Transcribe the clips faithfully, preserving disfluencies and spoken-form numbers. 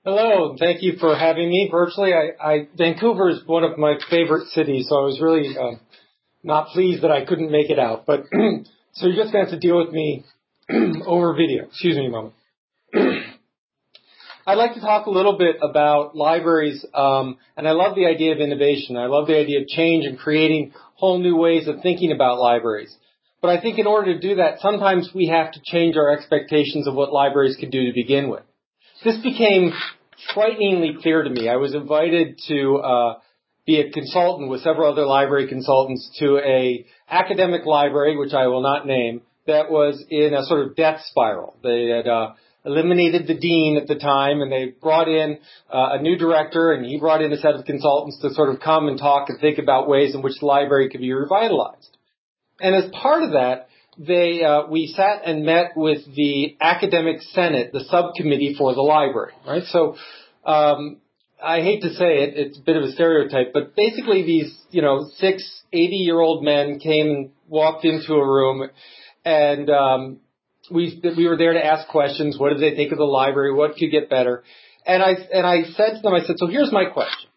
Hello, and thank you for having me virtually. I, I, Vancouver is one of my favorite cities, so I was really uh, not pleased that I couldn't make it out. But so you're just going to have to deal with me over video. Excuse me a moment. I'd like to talk a little bit about libraries, um, and I love the idea of innovation. I love the idea of change and creating whole new ways of thinking about libraries. But I think in order to do that, sometimes we have to change our expectations of what libraries could do to begin with. This became frighteningly clear to me. I was invited to uh, be a consultant with several other library consultants to a academic library, which I will not name, that was in a sort of death spiral. They had uh, eliminated the dean at the time, and they brought in uh, a new director, and he brought in a set of consultants to sort of come and talk and think about ways in which the library could be revitalized. And as part of that, they uh, we sat and met with the academic senate, the subcommittee for the library, right? So um, I hate to say it, it's a bit of a stereotype, but basically these, you know, six eighty-year-old men came and walked into a room, and um, we we were there to ask questions. What did they think of the library? What could get better? And I and I said to them, I said, so here's my question.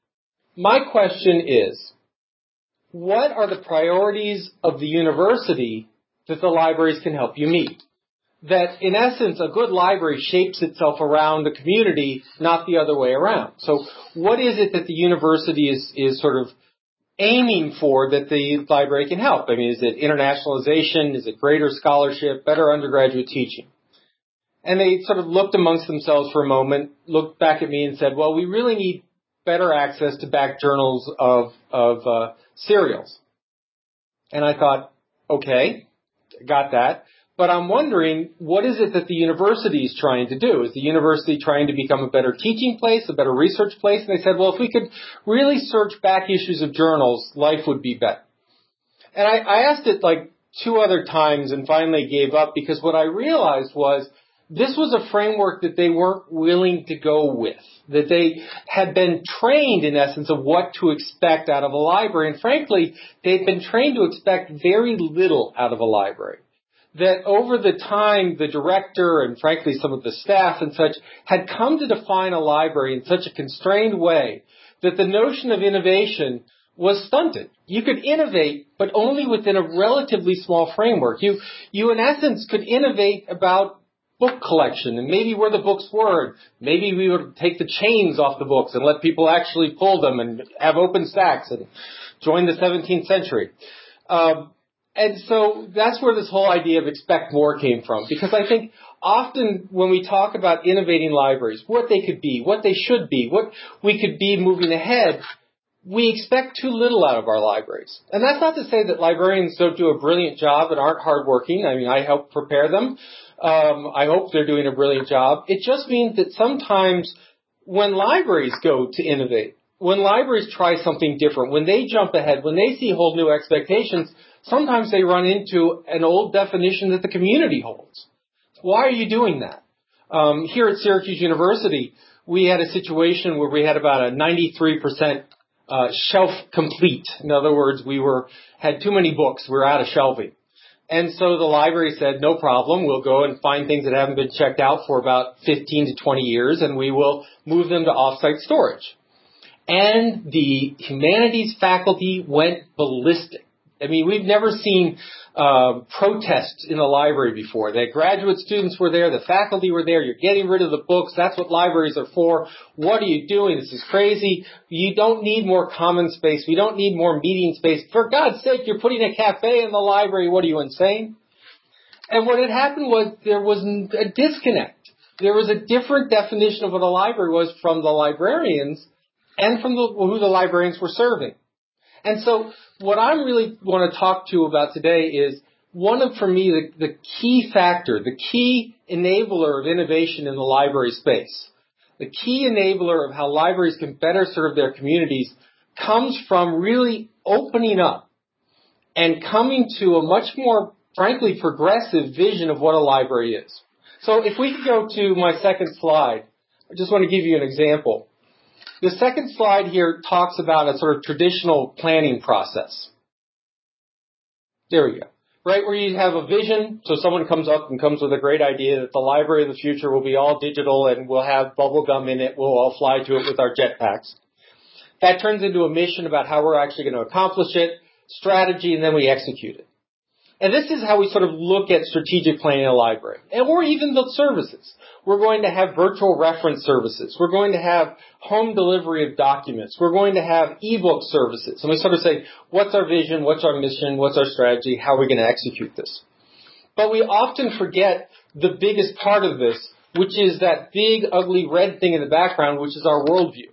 My question is, what are the priorities of the university that the libraries can help you meet? That, in essence, a good library shapes itself around the community, not the other way around. So what is it that the university is, is sort of aiming for that the library can help? I mean, is it internationalization? Is it greater scholarship, better undergraduate teaching? And they sort of looked amongst themselves for a moment, looked back at me and said, well, we really need better access to back journals of, of uh, serials. And I thought, okay, got that. But I'm wondering, what is it that the university is trying to do? Is the university trying to become a better teaching place, a better research place? And they said, well, if we could really search back issues of journals, life would be better. And I, I asked it like two other times and finally gave up, because what I realized was this was a framework that they weren't willing to go with, that they had been trained, in essence, of what to expect out of a library. And frankly, they'd been trained to expect very little out of a library. That over the time, the director and frankly some of the staff and such had come to define a library in such a constrained way that the notion of innovation was stunted. You could innovate, but only within a relatively small framework. You, you in essence could innovate about book collection and maybe where the books were. Maybe we would take the chains off the books and let people actually pull them and have open stacks and join the seventeenth century. Um, and so that's where this whole idea of expect more came from, because I think often when we talk about innovating libraries, what they could be, what they should be, what we could be moving ahead, we expect too little out of our libraries. And that's not to say that librarians don't do a brilliant job and aren't hardworking. I mean, I help prepare them. Um, I hope they're doing a brilliant job. It just means that sometimes when libraries go to innovate, when libraries try something different, when they jump ahead, when they see whole new expectations, sometimes they run into an old definition that the community holds. Why are you doing that? Um, here at Syracuse University, we had a situation where we had about a ninety-three percent uh, shelf complete. In other words, we were had too many books. We were out of shelving. And so the library said, no problem, we'll go and find things that haven't been checked out for about fifteen to twenty years, and we will move them to off-site storage. And the humanities faculty went ballistic. I mean, we've never seen uh, protests in a library before. The graduate students were there, the faculty were there, you're getting rid of the books, that's what libraries are for. What are you doing? This is crazy. You don't need more common space. We don't need more meeting space. For God's sake, you're putting a cafe in the library. What are you, insane? And what had happened was there was a disconnect. There was a different definition of what a library was from the librarians and from the, who the librarians were serving. And so what I really want to talk to you about today is one of, for me, the, the key factor, the key enabler of innovation in the library space, the key enabler of how libraries can better serve their communities comes from really opening up and coming to a much more, frankly, progressive vision of what a library is. So if we could go to my second slide, I just want to give you an example. The second slide here talks about a sort of traditional planning process. There we go. right, where you have a vision, so someone comes up and comes with a great idea that the library of the future will be all digital and we'll have bubble gum in it, we'll all fly to it with our jetpacks. That turns into a mission about how we're actually going to accomplish it, strategy, and then we execute it. And this is how we sort of look at strategic planning in a library. And or even the services. We're going to have virtual reference services. We're going to have home delivery of documents. We're going to have ebook services. And we sort of say, what's our vision? What's our mission? What's our strategy? How are we going to execute this? But we often forget the biggest part of this, which is that big, ugly red thing in the background, which is our worldview.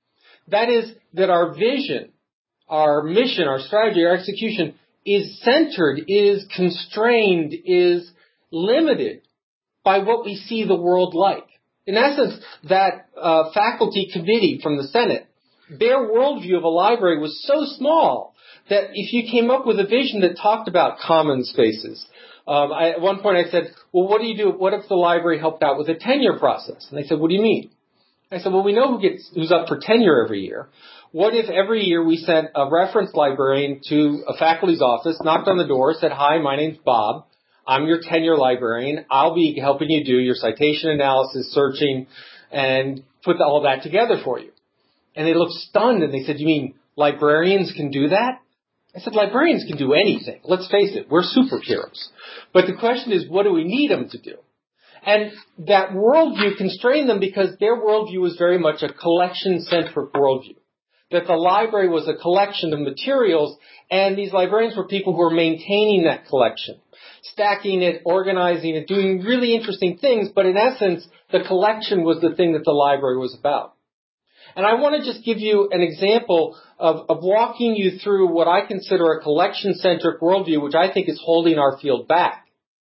That is that our vision, our mission, our strategy, our execution is centered, is constrained, is limited by what we see the world like. In essence, that uh, faculty committee from the Senate, their worldview of a library was so small that if you came up with a vision that talked about common spaces, um, I, at one point I said, well, what do you do? What if the library helped out with a tenure process? And they said, what do you mean? I said, well, we know who gets who's up for tenure every year. What if every year we sent a reference librarian to a faculty's office, knocked on the door, said, hi, my name's Bob. I'm your tenure librarian. I'll be helping you do your citation analysis, searching, and put all that together for you. And they looked stunned, and they said, you mean librarians can do that? I said, librarians can do anything. Let's face it, we're superheroes. But the question is, what do we need them to do? And that worldview constrained them because their worldview was very much a collection-centric worldview. That the library was a collection of materials, and these librarians were people who were maintaining that collection, stacking it, organizing it, doing really interesting things, but in essence, the collection was the thing that the library was about. And I want to just give you an example of, of walking you through what I consider a collection-centric worldview, which I think is holding our field back,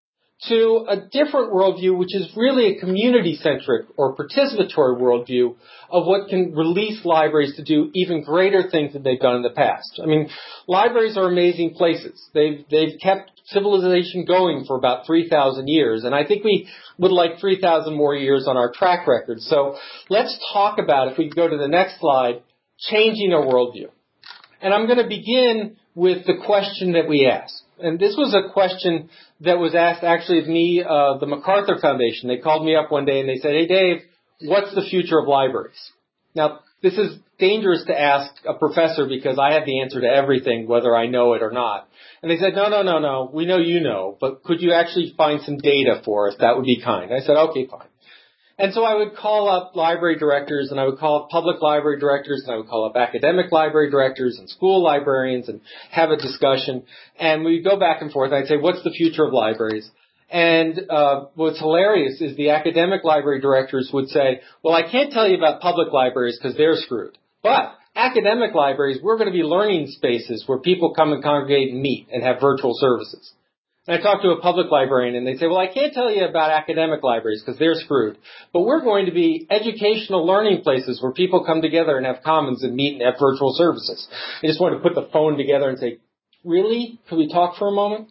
to a different worldview, which is really a community-centric or participatory worldview of what can release libraries to do even greater things than they've done in the past. I mean, libraries are amazing places. They've, they've kept civilization going for about three thousand years, and I think we would like three thousand more years on our track record. So let's talk about, if we go to the next slide, changing our worldview. And I'm going to begin with the question that we asked. And this was a question that was asked actually of me, uh, the MacArthur Foundation. They called me up one day and they said, hey, Dave, what's the future of libraries? Now, this is dangerous to ask a professor because I have the answer to everything, whether I know it or not. And they said, no, no, no, no, we know you know, but could you actually find some data for us? That would be kind. I said, okay, fine. And so I would call up library directors, and I would call up public library directors, and I would call up academic library directors and school librarians and have a discussion. And we'd go back and forth. I'd say, what's the future of libraries? And uh, what's hilarious is the academic library directors would say, well, I can't tell you about public libraries because they're screwed. But academic libraries, we're going to be learning spaces where people come and congregate and meet and have virtual services. And I talked to a public librarian, and they say, well, I can't tell you about academic libraries because they're screwed. But we're going to be educational learning places where people come together and have commons and meet and have virtual services. I just wanted to put the phone together and say, really? Could we talk for a moment?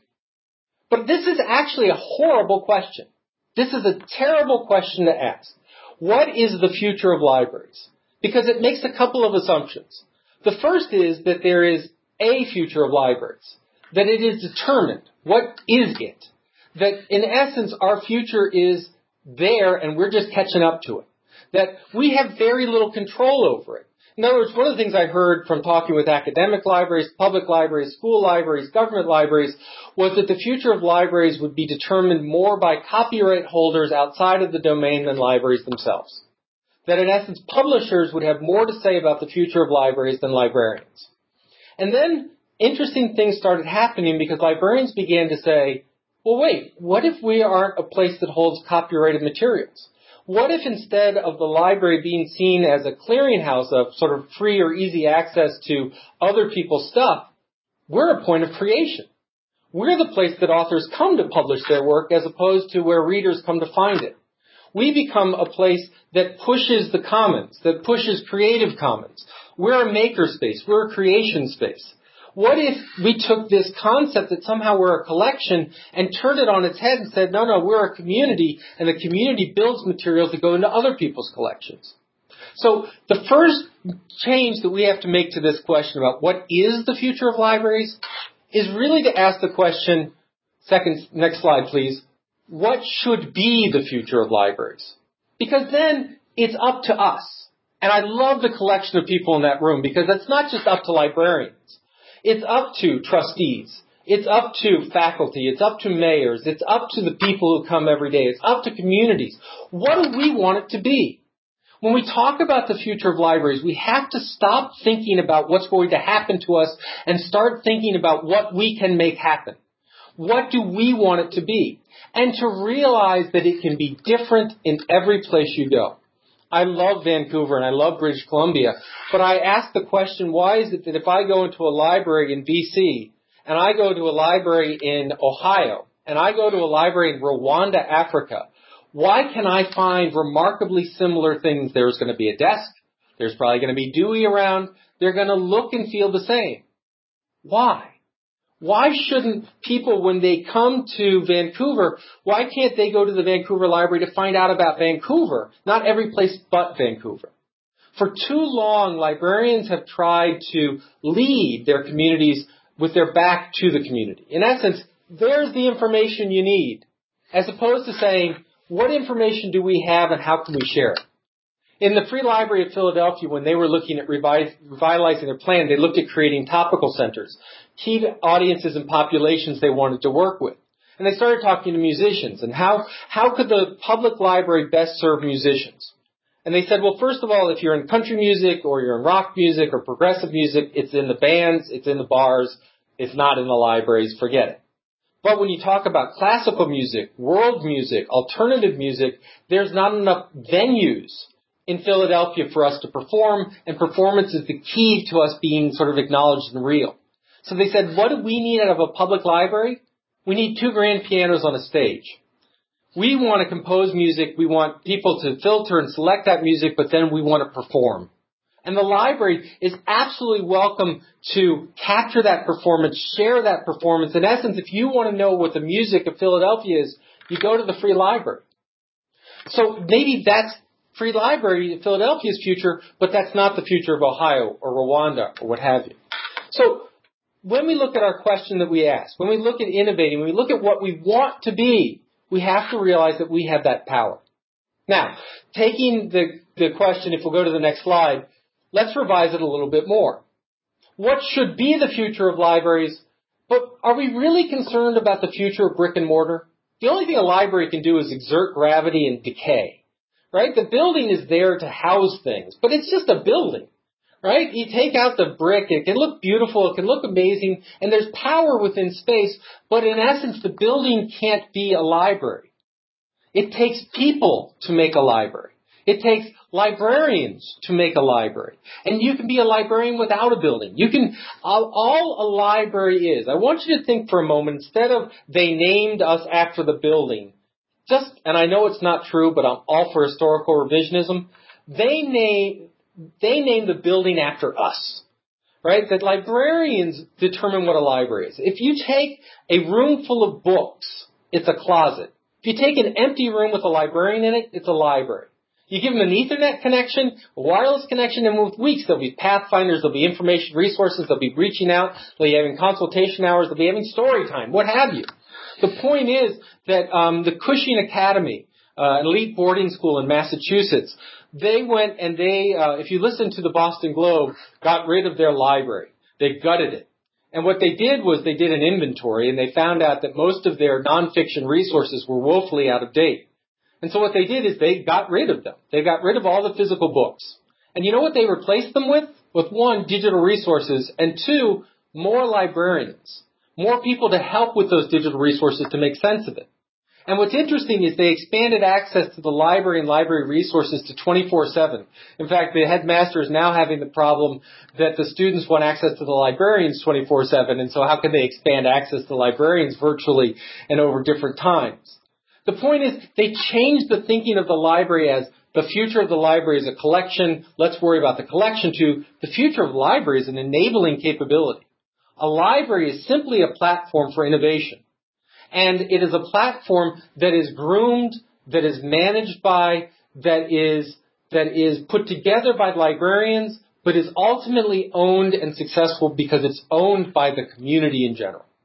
But this is actually a horrible question. This is a terrible question to ask. What is the future of libraries? Because it makes a couple of assumptions. The first is that there is a future of libraries, that it is determined. What is it? That in essence, our future is there and we're just catching up to it. That we have very little control over it. In other words, one of the things I heard from talking with academic libraries, public libraries, school libraries, government libraries, was that the future of libraries would be determined more by copyright holders outside of the domain than libraries themselves. That in essence, publishers would have more to say about the future of libraries than librarians. And then interesting things started happening because librarians began to say, well, wait, what if we aren't a place that holds copyrighted materials? What if instead of the library being seen as a clearinghouse of sort of free or easy access to other people's stuff, we're a point of creation. We're the place that authors come to publish their work as opposed to where readers come to find it. We become a place that pushes the commons, that pushes Creative Commons. We're a maker space. We're a creation space. What if we took this concept that somehow we're a collection and turned it on its head and said, no, no, we're a community, and the community builds materials that go into other people's collections? So the first change that we have to make to this question about what is the future of libraries is really to ask the question, second, next slide, please. What should be the future of libraries? Because then it's up to us. And I love the collection of people in that room because it's not just up to librarians. It's up to trustees. It's up to faculty. It's up to mayors. It's up to the people who come every day. It's up to communities. What do we want it to be? When we talk about the future of libraries, we have to stop thinking about what's going to happen to us and start thinking about what we can make happen. What do we want it to be? And to realize that it can be different in every place you go. I love Vancouver and I love British Columbia, but I ask the question, why is it that if I go into a library in B C and I go to a library in Ohio and I go to a library in Rwanda, Africa, why can I find remarkably similar things? There's going to be a desk. There's probably going to be Dewey around. They're going to look and feel the same. Why? Why shouldn't people, when they come to Vancouver, why can't they go to the Vancouver Library to find out about Vancouver, not every place but Vancouver? For too long, librarians have tried to lead their communities with their back to the community. In essence, there's the information you need, as opposed to saying, what information do we have and how can we share it? In the Free Library of Philadelphia, when they were looking at revi- revitalizing their plan, they looked at creating topical centers, key audiences and populations they wanted to work with. And they started talking to musicians and how, how could the public library best serve musicians? And they said, well, first of all, if you're in country music or you're in rock music or progressive music, it's in the bands, it's in the bars, it's not in the libraries, forget it. But when you talk about classical music, world music, alternative music, there's not enough venues in Philadelphia for us to perform, and performance is the key to us being sort of acknowledged and real. So they said, what do we need out of a public library? We need two grand pianos on a stage. We want to compose music, we want people to filter and select that music, but then we want to perform. And the library is absolutely welcome to capture that performance, share that performance. In essence, if you want to know what the music of Philadelphia is, you go to the Free Library. So maybe that's Free Library of Philadelphia's future, but that's not the future of Ohio or Rwanda or what have you. So when we look at our question that we ask, when we look at innovating, when we look at what we want to be, we have to realize that we have that power. Now, taking the, the question, if we'll go to the next slide, let's revise it a little bit more. What should be the future of libraries? But are we really concerned about the future of brick and mortar? The only thing a library can do is exert gravity and decay. Right? The building is there to house things, but it's just a building, right? You take out the brick, it can look beautiful, it can look amazing, and there's power within space, but in essence, the building can't be a library. It takes people to make a library. It takes librarians to make a library. And you can be a librarian without a building. You can, all, all a library is, I want you to think for a moment, instead of they named us after the building, Just, and I know it's not true, but I'm all for historical revisionism. They name, they name the building after us, right? That librarians determine what a library is. If you take a room full of books, it's a closet. If you take an empty room with a librarian in it, it's a library. You give them an Ethernet connection, a wireless connection, and with weeks there'll be pathfinders, there'll be information resources, they'll be reaching out, they'll be having consultation hours, they'll be having story time, what have you. The point is that um, the Cushing Academy, uh, an elite boarding school in Massachusetts, they went and they, uh, if you listen to the Boston Globe, got rid of their library. They gutted it. And what they did was they did an inventory, and they found out that most of their nonfiction resources were woefully out of date. And so what they did is they got rid of them. They got rid of all the physical books. And you know what they replaced them with? With one, digital resources, and two, more librarians. More people to help with those digital resources to make sense of it. And what's interesting is they expanded access to the library and library resources to twenty-four seven. In fact, the headmaster is now having the problem that the students want access to the librarians twenty-four seven, and so how can they expand access to librarians virtually and over different times? The point is they changed the thinking of the library as the future of the library is a collection, let's worry about the collection, to the future of the library is an enabling capability. A library is simply a platform for innovation. And it is a platform that is groomed, that is managed by, that is, that is put together by librarians, but is ultimately owned and successful because it's owned by the community in general.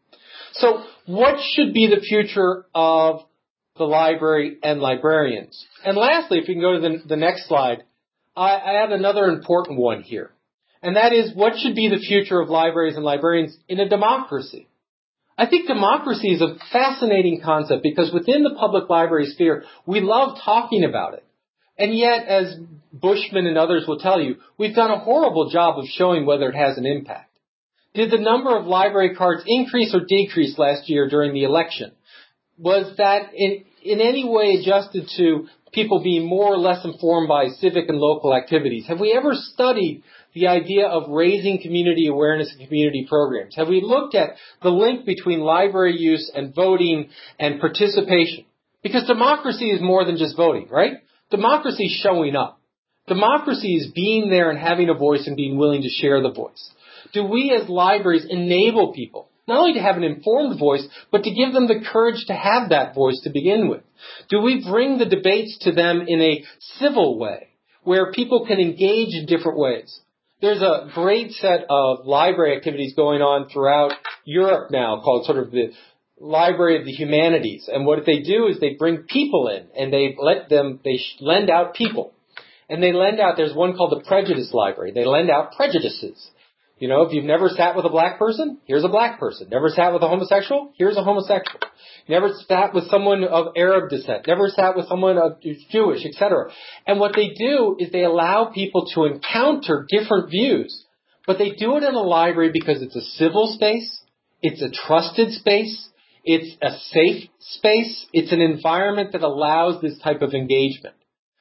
So what should be the future of the library and librarians? And lastly, if you can go to the, the next slide, I, I add another important one here. And that is, what should be the future of libraries and librarians in a democracy? I think democracy is a fascinating concept because within the public library sphere, we love talking about it. And yet, as Bushman and others will tell you, we've done a horrible job of showing whether it has an impact. Did the number of library cards increase or decrease last year during the election? Was that in, in any way adjusted to people being more or less informed by civic and local activities? Have we ever studied the idea of raising community awareness and community programs? Have we looked at the link between library use and voting and participation? Because democracy is more than just voting, right? Democracy is showing up. Democracy is being there and having a voice and being willing to share the voice. Do we as libraries enable people not only to have an informed voice, but to give them the courage to have that voice to begin with? Do we bring the debates to them in a civil way where people can engage in different ways? There's a great set of library activities going on throughout Europe now called sort of the Library of the Humanities. And what they do is they bring people in and they let them, they lend out people. And they lend out, there's one called the Prejudice Library. They lend out prejudices. You know, if you've never sat with a black person, here's a black person. Never sat with a homosexual, here's a homosexual. Never sat with someone of Arab descent. Never sat with someone of Jewish, et cetera. And what they do is they allow people to encounter different views. But they do it in a library because it's a civil space, it's a trusted space, it's a safe space, it's an environment that allows this type of engagement.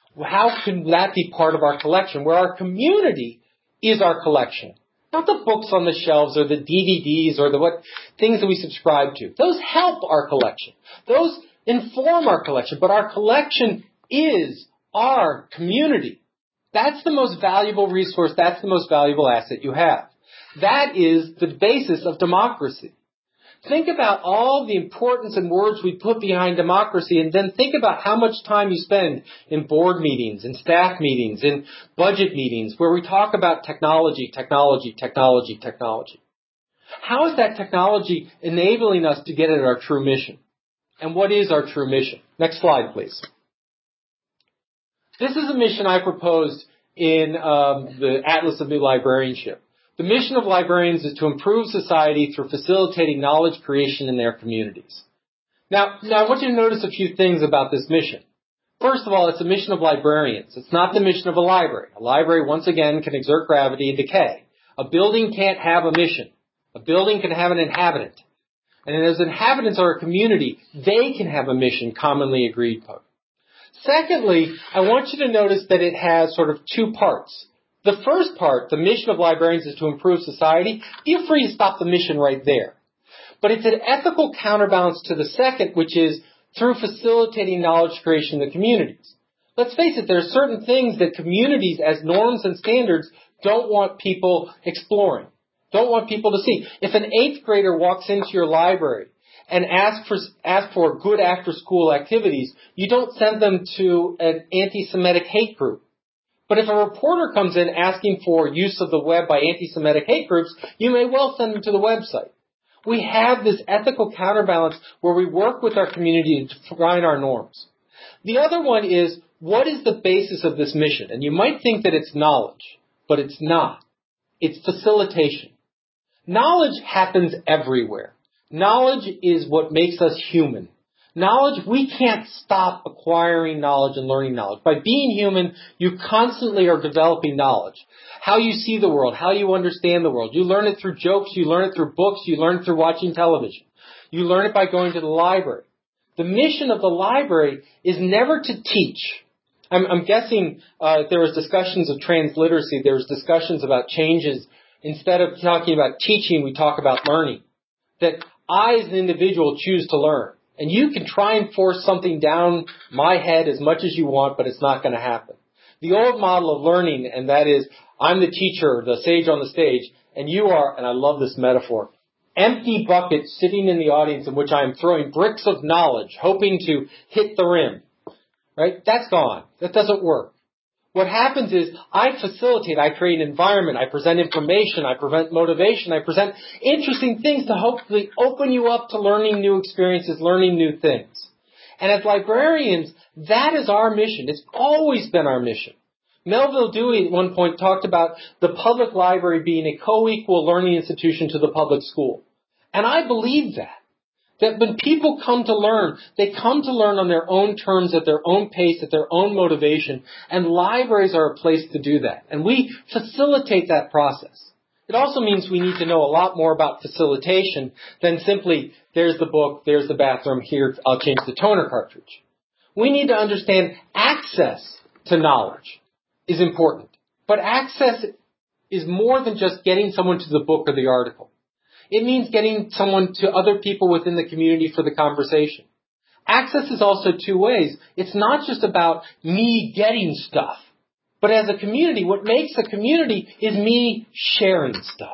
How can that be part of our collection, where our community is our collection? Not the books on the shelves or the D V Ds or the what things that we subscribe to. Those help our collection. Those inform our collection. But our collection is our community. That's the most valuable resource. That's the most valuable asset you have. That is the basis of democracy. Think about all the importance and words we put behind democracy, and then think about how much time you spend in board meetings, in staff meetings, in budget meetings, where we talk about technology, technology, technology, technology. How is that technology enabling us to get at our true mission? And what is our true mission? Next slide, please. This is a mission I proposed in um, the Atlas of New Librarianship. The mission of librarians is to improve society through facilitating knowledge creation in their communities. Now, now I want you to notice a few things about this mission. First of all, it's a mission of librarians. It's not the mission of a library. A library, once again, can exert gravity and decay. A building can't have a mission. A building can have an inhabitant. And as inhabitants are a community, they can have a mission commonly agreed upon. Secondly, I want you to notice that it has sort of two parts. The first part, the mission of librarians, is to improve society. Feel free to stop the mission right there. But it's an ethical counterbalance to the second, which is through facilitating knowledge creation in the communities. Let's face it, there are certain things that communities as norms and standards don't want people exploring, don't want people to see. If an eighth grader walks into your library and asks for, asks for good after-school activities, you don't send them to an anti-Semitic hate group. But if a reporter comes in asking for use of the web by anti-Semitic hate groups, you may well send them to the website. We have this ethical counterbalance where we work with our community to define our norms. The other one is, what is the basis of this mission? And you might think that it's knowledge, but it's not. It's facilitation. Knowledge happens everywhere. Knowledge is what makes us human. Knowledge, we can't stop acquiring knowledge and learning knowledge. By being human, you constantly are developing knowledge. How you see the world, how you understand the world. You learn it through jokes, you learn it through books, you learn it through watching television. You learn it by going to the library. The mission of the library is never to teach. I'm, I'm guessing uh, there was discussions of transliteracy, there was discussions about changes. Instead of talking about teaching, we talk about learning. That I as an individual choose to learn. And you can try and force something down my head as much as you want, but it's not going to happen. The old model of learning, and that is, I'm the teacher, the sage on the stage, and you are, and I love this metaphor, empty bucket sitting in the audience in which I am throwing bricks of knowledge, hoping to hit the rim. Right? That's gone. That doesn't work. What happens is I facilitate, I create an environment, I present information, I present motivation, I present interesting things to hopefully open you up to learning new experiences, learning new things. And as librarians, that is our mission. It's always been our mission. Melville Dewey at one point talked about the public library being a co-equal learning institution to the public school. And I believe that. That when people come to learn, they come to learn on their own terms, at their own pace, at their own motivation, and libraries are a place to do that. And we facilitate that process. It also means we need to know a lot more about facilitation than simply, there's the book, there's the bathroom, here, I'll change the toner cartridge. We need to understand access to knowledge is important. But access is more than just getting someone to the book or the article. It means getting someone to other people within the community for the conversation. Access is also two ways. It's not just about me getting stuff, but as a community, what makes a community is me sharing stuff.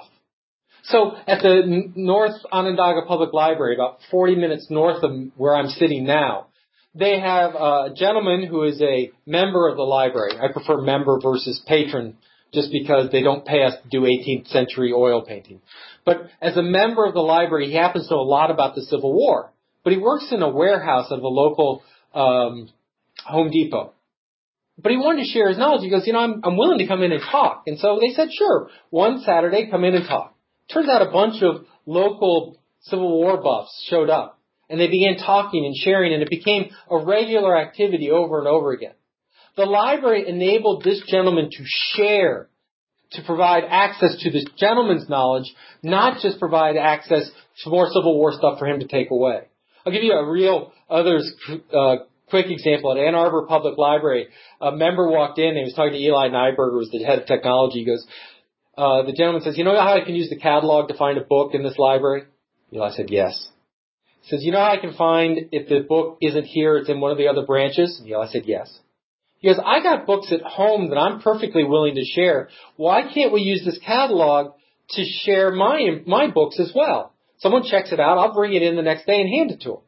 So at the North Onondaga Public Library, about forty minutes north of where I'm sitting now, they have a gentleman who is a member of the library. I prefer member versus patron, just because they don't pay us to do eighteenth century oil painting. But as a member of the library, he happens to know a lot about the Civil War. But he works in a warehouse of a local um, Home Depot. But he wanted to share his knowledge. He goes, you know, I'm, I'm willing to come in and talk. And so they said, sure, one Saturday, come in and talk. Turns out a bunch of local Civil War buffs showed up. And they began talking and sharing, and it became a regular activity over and over again. The library enabled this gentleman to share, to provide access to this gentleman's knowledge, not just provide access to more Civil War stuff for him to take away. I'll give you a real others uh, quick example. At Ann Arbor Public Library, a member walked in and he was talking to Eli Nyberger, who was the head of technology. He goes, uh, the gentleman says, you know how I can use the catalog to find a book in this library? Eli said, yes. He says, you know how I can find if the book isn't here, it's in one of the other branches? And Eli said, yes. He goes, I got books at home that I'm perfectly willing to share. Why can't we use this catalog to share my my books as well? Someone checks it out, I'll bring it in the next day and hand it to them.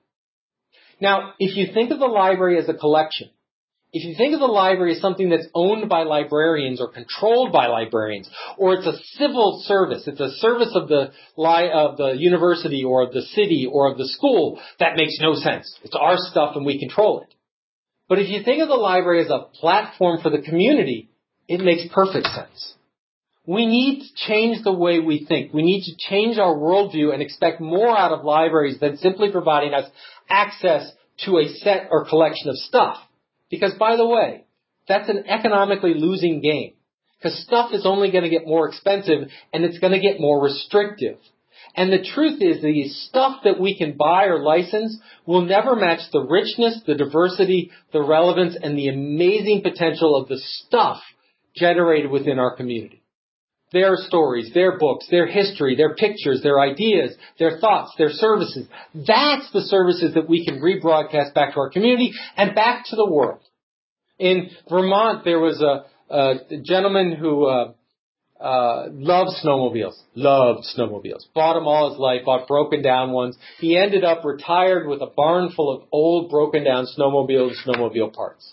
Now, if you think of the library as a collection, if you think of the library as something that's owned by librarians or controlled by librarians, or it's a civil service, it's a service of the li- of the university or of the city or of the school, that makes no sense. It's our stuff and we control it. But if you think of the library as a platform for the community, it makes perfect sense. We need to change the way we think. We need to change our worldview and expect more out of libraries than simply providing us access to a set or collection of stuff. Because, by the way, that's an economically losing game. Because stuff is only going to get more expensive and it's going to get more restrictive. And the truth is the stuff that we can buy or license will never match the richness, the diversity, the relevance, and the amazing potential of the stuff generated within our community. Their stories, their books, their history, their pictures, their ideas, their thoughts, their services. That's the services that we can rebroadcast back to our community and back to the world. In Vermont, there was a, a gentleman who uh, uh, loved snowmobiles, loved snowmobiles, bought them all his life, bought broken down ones. He ended up retired with a barn full of old broken down snowmobiles and snowmobile parts.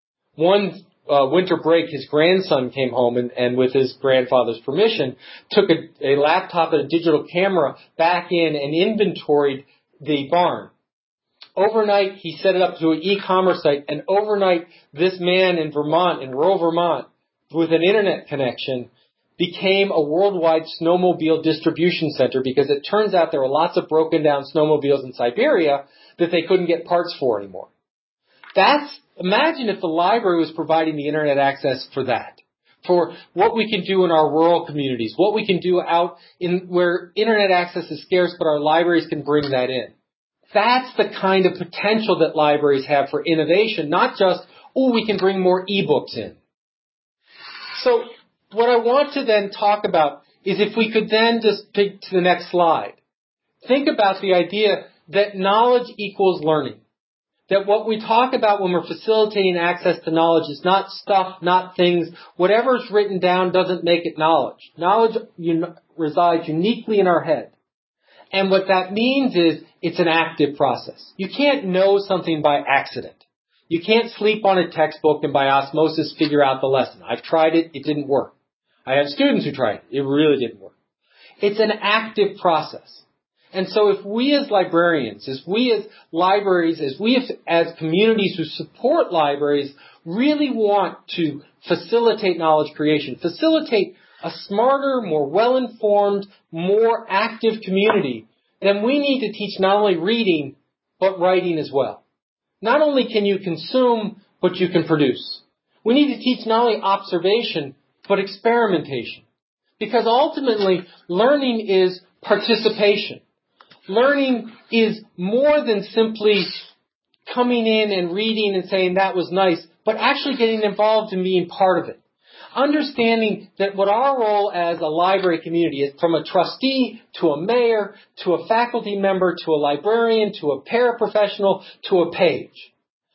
One Uh, winter break, his grandson came home and, and with his grandfather's permission, took a, a laptop and a digital camera back in and inventoried the barn. Overnight, he set it up to an e-commerce site, and overnight, this man in Vermont, in rural Vermont, with an internet connection, became a worldwide snowmobile distribution center because it turns out there were lots of broken down snowmobiles in Siberia that they couldn't get parts for anymore. That's Imagine if the library was providing the internet access for that, for what we can do in our rural communities, what we can do out in where internet access is scarce, but our libraries can bring that in. That's the kind of potential that libraries have for innovation, not just, oh, we can bring more ebooks in. So what I want to then talk about is if we could then just pick to the next slide. Think about the idea that knowledge equals learning. That what we talk about when we're facilitating access to knowledge is not stuff, not things. Whatever's written down doesn't make it knowledge. Knowledge un- resides uniquely in our head. And what that means is it's an active process. You can't know something by accident. You can't sleep on a textbook and by osmosis figure out the lesson. I've tried it. It didn't work. I have students who tried it. It really didn't work. It's an active process. And so if we as librarians, as we as libraries, as we as, as communities who support libraries really want to facilitate knowledge creation, facilitate a smarter, more well-informed, more active community, then we need to teach not only reading, but writing as well. Not only can you consume, but you can produce. We need to teach not only observation, but experimentation. Because ultimately, learning is participation. Learning is more than simply coming in and reading and saying that was nice, but actually getting involved and being part of it. Understanding that what our role as a library community is, from a trustee to a mayor to a faculty member to a librarian to a paraprofessional to a page.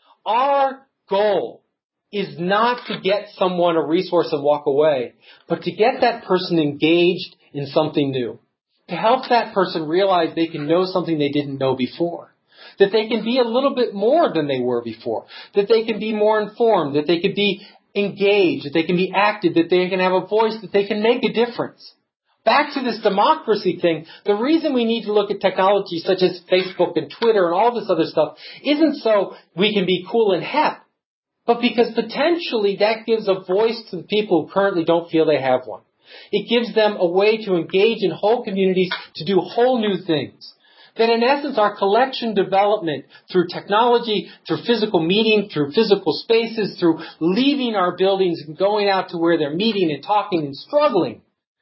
Our goal is not to get someone a resource and walk away, but to get that person engaged in something new. To help that person realize they can know something they didn't know before. That they can be a little bit more than they were before. That they can be more informed. That they can be engaged. That they can be active. That they can have a voice. That they can make a difference. Back to this democracy thing, the reason we need to look at technology such as Facebook and Twitter and all this other stuff isn't so we can be cool and hip, but because potentially that gives a voice to the people who currently don't feel they have one. It gives them a way to engage in whole communities to do whole new things. That in essence our collection development through technology, through physical meeting, through physical spaces, through leaving our buildings and going out to where they're meeting and talking and struggling,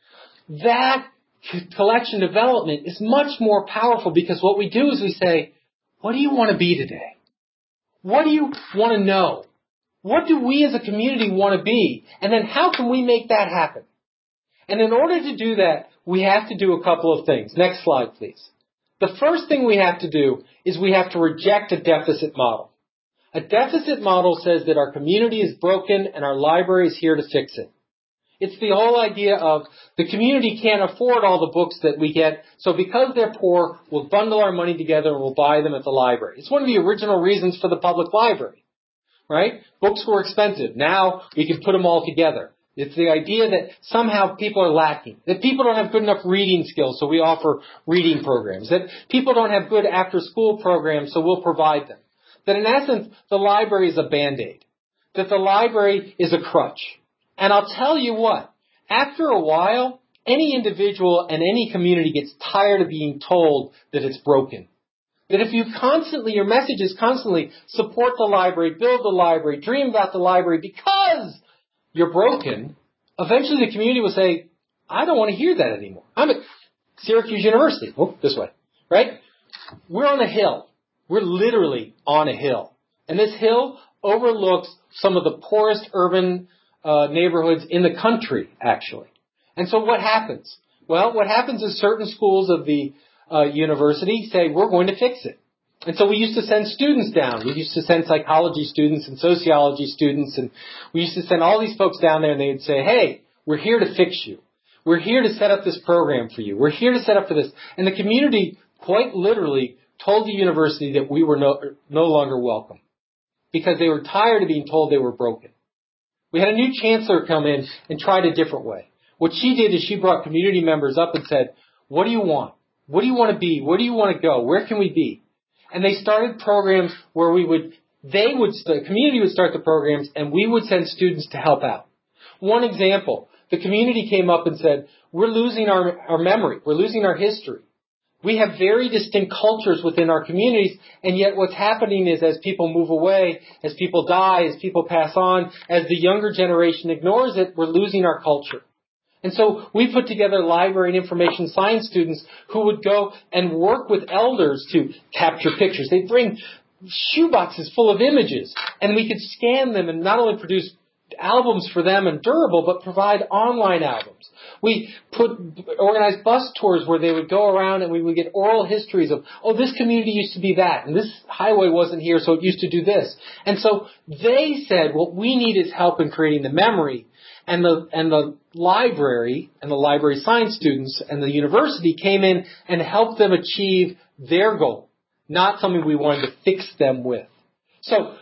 that collection development is much more powerful because what we do is we say, what do you want to be today? What do you want to know? What do we as a community want to be? And then how can we make that happen? And in order to do that, we have to do a couple of things. Next slide, please. The first thing we have to do is we have to reject a deficit model. A deficit model says that our community is broken and our library is here to fix it. It's the whole idea of the community can't afford all the books that we get, so because they're poor, we'll bundle our money together and we'll buy them at the library. It's one of the original reasons for the public library, right? Books were expensive. Now we can put them all together. It's the idea that somehow people are lacking, that people don't have good enough reading skills, so we offer reading programs, that people don't have good after-school programs, so we'll provide them. That in essence, the library is a Band-Aid, that the library is a crutch. And I'll tell you what, after a while, any individual and any community gets tired of being told that it's broken. That if you constantly, your message is constantly support the library, build the library, dream about the library because you're broken, eventually the community will say, I don't want to hear that anymore. I'm at Syracuse University. Oh, this way, right? We're on a hill. We're literally on a hill. And this hill overlooks some of the poorest urban Uh, neighborhoods in the country, actually. And so what happens? Well, what happens is certain schools of the uh, university say, we're going to fix it. And so we used to send students down. We used to send psychology students and sociology students, and we used to send all these folks down there, and they'd say, hey, we're here to fix you. We're here to set up this program for you. We're here to set up for this. And the community quite literally told the university that we were no, no longer welcome because they were tired of being told they were broken. We had a new chancellor come in and tried a different way. What she did is she brought community members up and said, what do you want? What do you want to be? Where do you want to go? Where can we be? And they started programs where we would, they would, the community would start the programs and we would send students to help out. One example, the community came up and said, we're losing our, our memory. We're losing our history. We have very distinct cultures within our communities, and yet what's happening is as people move away, as people die, as people pass on, as the younger generation ignores it, we're losing our culture. And so we put together library and information science students who would go and work with elders to capture pictures. They'd bring shoeboxes full of images, and we could scan them and not only produce albums for them and durable, but provide online albums. We put organized bus tours where they would go around and we would get oral histories of, oh, this community used to be that, and this highway wasn't here, so it used to do this. And so they said, what we need is help in creating the memory. And the and the library and the library science students and the university came in and helped them achieve their goal, not something we wanted to fix them with. So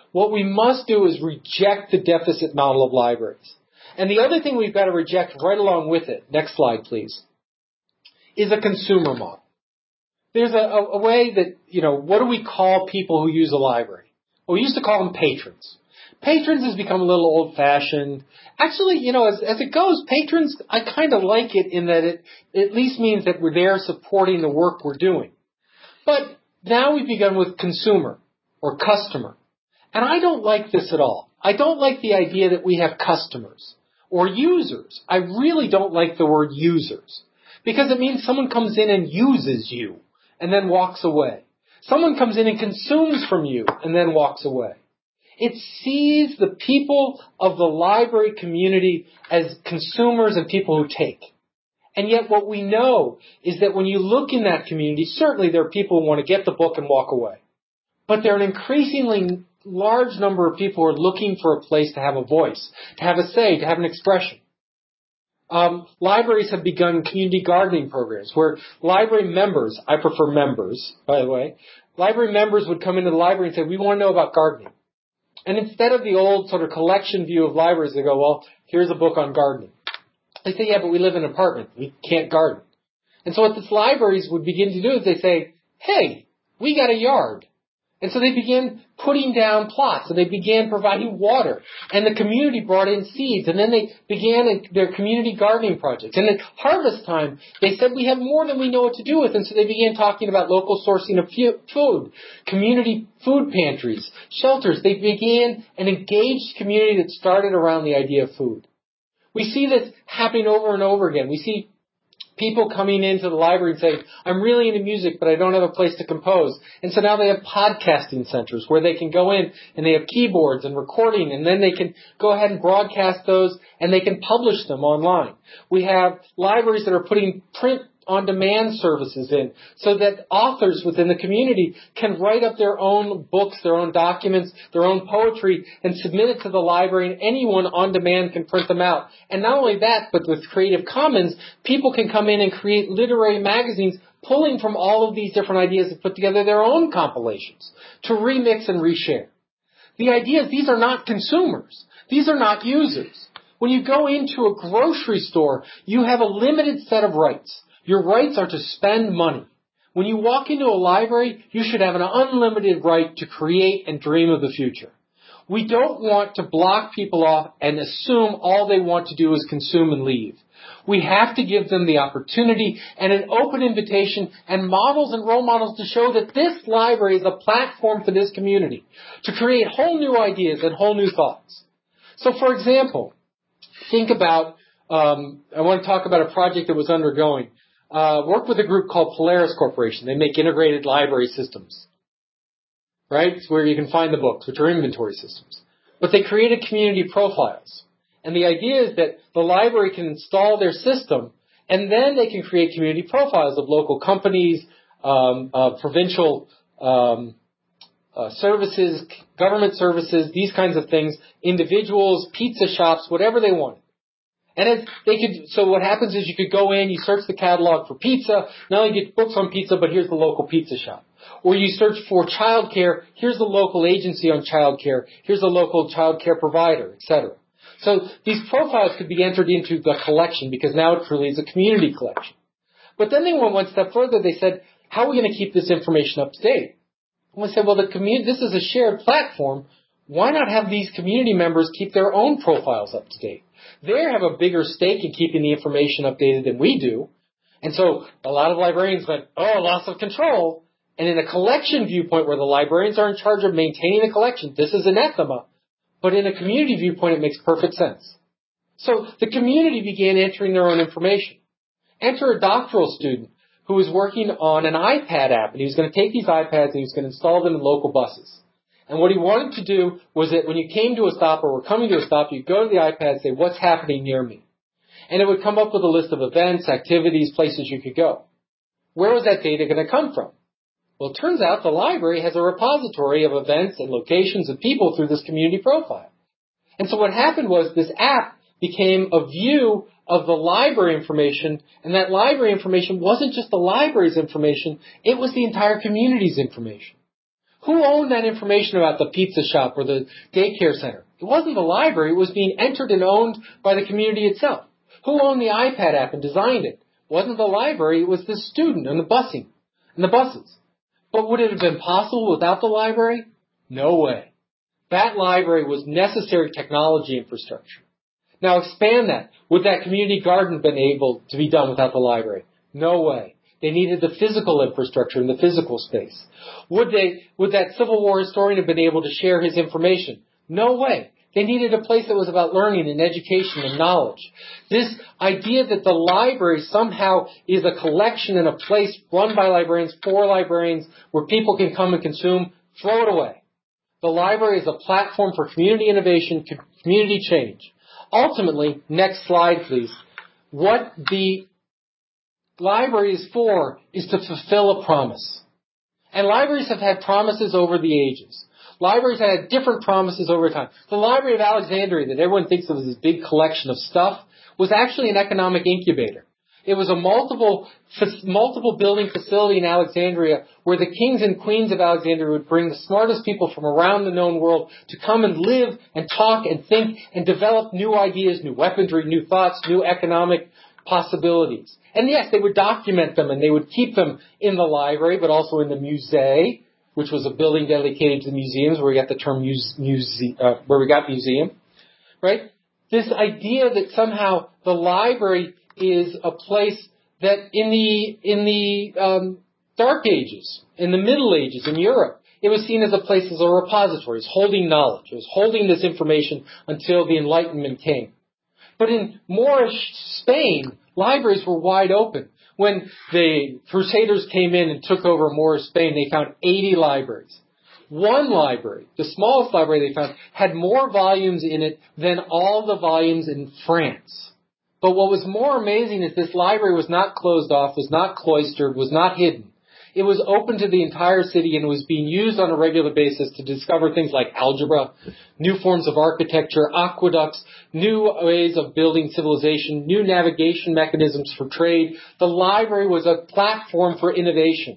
what we must do is reject the deficit model of libraries. And the other thing we've got to reject right along with it, next slide please, is a consumer model. There's a, a, a way that, you know, what do we call people who use a library? Well, we used to call them patrons. Patrons has become a little old-fashioned. Actually, you know, as, as it goes, patrons, I kind of like it in that it, it at least means that we're there supporting the work we're doing. But now we've begun with consumer or customer. And I don't like this at all. I don't like the idea that we have customers or users. I really don't like the word users because it means someone comes in and uses you and then walks away. Someone comes in and consumes from you and then walks away. It sees the people of the library community as consumers and people who take. And yet what we know is that when you look in that community, certainly there are people who want to get the book and walk away. But there are an increasingly large number of people who are looking for a place to have a voice, to have a say, to have an expression. Um, libraries have begun community gardening programs where library members, I prefer members, by the way, library members would come into the library and say, we want to know about gardening. And instead of the old sort of collection view of libraries, they go, well, here's a book on gardening. They say, yeah, but we live in an apartment. We can't garden. And so what these libraries would begin to do is they say, hey, we got a yard. And so they began putting down plots, and they began providing water. And the community brought in seeds, and then they began their community gardening projects. And at harvest time, they said, we have more than we know what to do with. And so they began talking about local sourcing of food, community food pantries, shelters. They began an engaged community that started around the idea of food. We see this happening over and over again. We see people coming into the library and saying, I'm really into music, but I don't have a place to compose. And so now they have podcasting centers where they can go in and they have keyboards and recording, and then they can go ahead and broadcast those and they can publish them online. We have libraries that are putting print on-demand services in so that authors within the community can write up their own books, their own documents, their own poetry, and submit it to the library, and anyone on demand can print them out. And not only that, but with Creative Commons, people can come in and create literary magazines pulling from all of these different ideas and put together their own compilations to remix and reshare. The idea is these are not consumers. These are not users. When you go into a grocery store, you have a limited set of rights. Your rights are to spend money. When you walk into a library, you should have an unlimited right to create and dream of the future. We don't want to block people off and assume all they want to do is consume and leave. We have to give them the opportunity and an open invitation and models and role models to show that this library is a platform for this community to create whole new ideas and whole new thoughts. So, for example, think about, um, I want to talk about a project that was undergoing. Uh, worked with a group called Polaris Corporation. They make integrated library systems, right? It's where you can find the books, which are inventory systems. But they created community profiles. And the idea is that the library can install their system, and then they can create community profiles of local companies, um, uh, provincial um, uh, services, government services, these kinds of things, individuals, pizza shops, whatever they want. And as they could, so what happens is you could go in, you search the catalog for pizza, not only get books on pizza, but here's the local pizza shop. Or you search for childcare, here's the local agency on childcare, here's the local childcare provider, et cetera. So these profiles could be entered into the collection because now it truly is a community collection. But then they went one step further. They said, how are we going to keep this information up to date? And we said, well, the community, this is a shared platform. Why not have these community members keep their own profiles up to date? They have a bigger stake in keeping the information updated than we do. And so a lot of librarians went, oh, loss of control. And in a collection viewpoint where the librarians are in charge of maintaining the collection, this is anathema. But in a community viewpoint, it makes perfect sense. So the community began entering their own information. Enter a doctoral student who was working on an iPad app, and he was going to take these iPads and he was going to install them in local buses. And what he wanted to do was that when you came to a stop or were coming to a stop, you'd go to the iPad and say, what's happening near me? And it would come up with a list of events, activities, places you could go. Where was that data going to come from? Well, it turns out the library has a repository of events and locations and people through this community profile. And so what happened was this app became a view of the library information, and that library information wasn't just the library's information, it was the entire community's information. Who owned that information about the pizza shop or the daycare center? It wasn't the library. It was being entered and owned by the community itself. Who owned the iPad app and designed it? It wasn't the library. It was the student and the busing and the buses. But would it have been possible without the library? No way. That library was necessary technology infrastructure. Now expand that. Would that community garden been able to be done without the library? No way. They needed the physical infrastructure and the physical space. Would they, would that Civil War historian have been able to share his information? No way. They needed a place that was about learning and education and knowledge. This idea that the library somehow is a collection and a place run by librarians for librarians where people can come and consume, throw it away. The library is a platform for community innovation, community change. Ultimately, next slide please, what the library is for is to fulfill a promise. And libraries have had promises over the ages. Libraries have had different promises over time. The Library of Alexandria, that everyone thinks of as this big collection of stuff, was actually an economic incubator. It was a multiple, multiple building facility in Alexandria where the kings and queens of Alexandria would bring the smartest people from around the known world to come and live and talk and think and develop new ideas, new weaponry, new thoughts, new economic possibilities. And yes, they would document them and they would keep them in the library, but also in the musée, which was a building dedicated to museums, where we got the term muse, muse, uh, where we got museum, right? This idea that somehow the library is a place that in the in the um, Dark Ages, in the Middle Ages, in Europe, it was seen as a place as a repository, as holding knowledge, it was holding this information until the Enlightenment came. But in Moorish Spain, libraries were wide open. When the Crusaders came in and took over Moorish Spain, they found eighty libraries. One library, the smallest library they found, had more volumes in it than all the volumes in France. But what was more amazing is this library was not closed off, was not cloistered, was not hidden. It was open to the entire city and was being used on a regular basis to discover things like algebra, new forms of architecture, aqueducts, new ways of building civilization, new navigation mechanisms for trade. The library was a platform for innovation.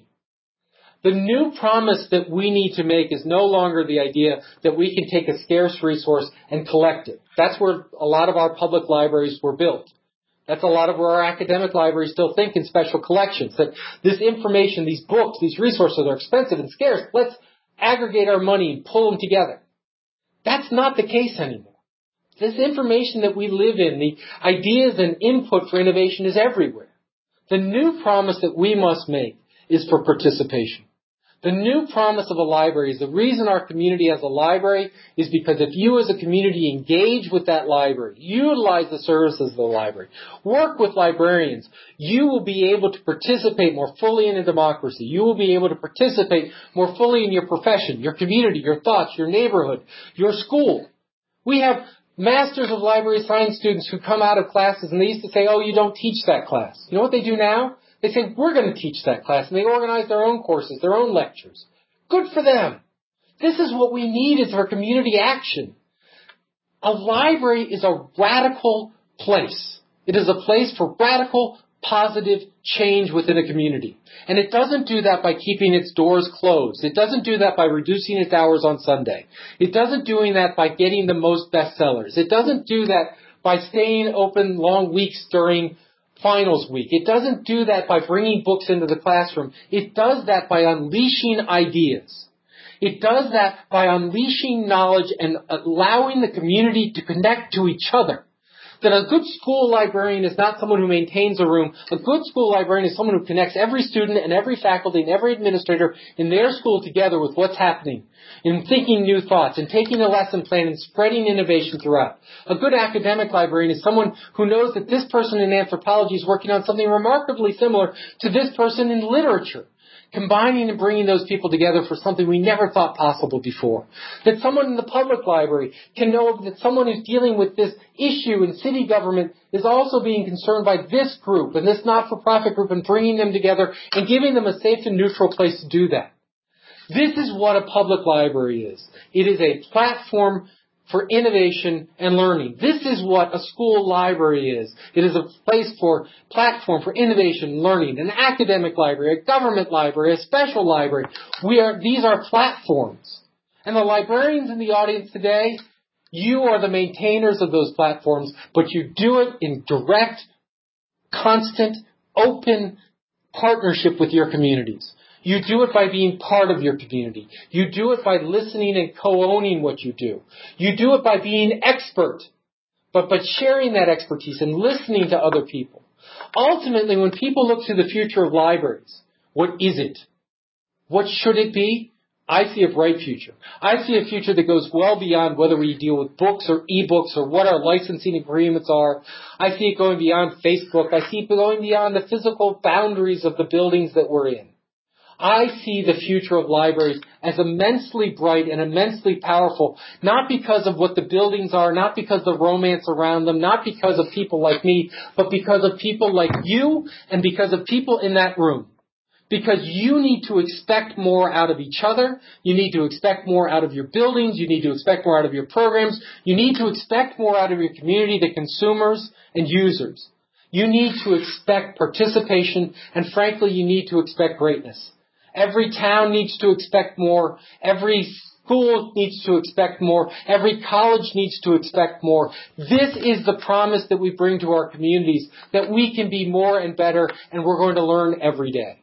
The new promise that we need to make is no longer the idea that we can take a scarce resource and collect it. That's where a lot of our public libraries were built. That's a lot of where our academic libraries still think in special collections, that this information, these books, these resources are expensive and scarce. Let's aggregate our money and pull them together. That's not the case anymore. This information that we live in, the ideas and input for innovation is everywhere. The new promise that we must make is for participation. The new promise of a library is the reason our community has a library is because if you as a community engage with that library, utilize the services of the library, work with librarians, you will be able to participate more fully in a democracy. You will be able to participate more fully in your profession, your community, your thoughts, your neighborhood, your school. We have Masters of Library Science students who come out of classes and they used to say, oh, you don't teach that class. You know what they do now? They say, we're going to teach that class, and they organize their own courses, their own lectures. Good for them. This is what we need is for community action. A library is a radical place. It is a place for radical, positive change within a community. And it doesn't do that by keeping its doors closed. It doesn't do that by reducing its hours on Sunday. It doesn't do that by getting the most bestsellers. It doesn't do that by staying open long weeks during finals week. It doesn't do that by bringing books into the classroom. It does that by unleashing ideas. It does that by unleashing knowledge and allowing the community to connect to each other. That a good school librarian is not someone who maintains a room. A good school librarian is someone who connects every student and every faculty and every administrator in their school together with what's happening, in thinking new thoughts, and taking a lesson plan and spreading innovation throughout. A good academic librarian is someone who knows that this person in anthropology is working on something remarkably similar to this person in literature, combining and bringing those people together for something we never thought possible before. That someone in the public library can know that someone who's dealing with this issue in city government is also being concerned by this group and this not-for-profit group and bringing them together and giving them a safe and neutral place to do that. This is what a public library is. It is a platform for innovation and learning. This is what a school library is. It is a place for platform for innovation and learning, an academic library, a government library, a special library. We are, these are platforms. And the librarians in the audience today, you are the maintainers of those platforms, but you do it in direct, constant, open partnership with your communities. You do it by being part of your community. You do it by listening and co-owning what you do. You do it by being expert, but by sharing that expertise and listening to other people. Ultimately, when people look to the future of libraries, what is it? What should it be? I see a bright future. I see a future that goes well beyond whether we deal with books or e-books or what our licensing agreements are. I see it going beyond Facebook. I see it going beyond the physical boundaries of the buildings that we're in. I see the future of libraries as immensely bright and immensely powerful, not because of what the buildings are, not because of the romance around them, not because of people like me, but because of people like you and because of people in that room. Because you need to expect more out of each other. You need to expect more out of your buildings. You need to expect more out of your programs. You need to expect more out of your community, the consumers and users. You need to expect participation, and frankly, you need to expect greatness. Every town needs to expect more. Every school needs to expect more. Every college needs to expect more. This is the promise that we bring to our communities, that we can be more and better, and we're going to learn every day.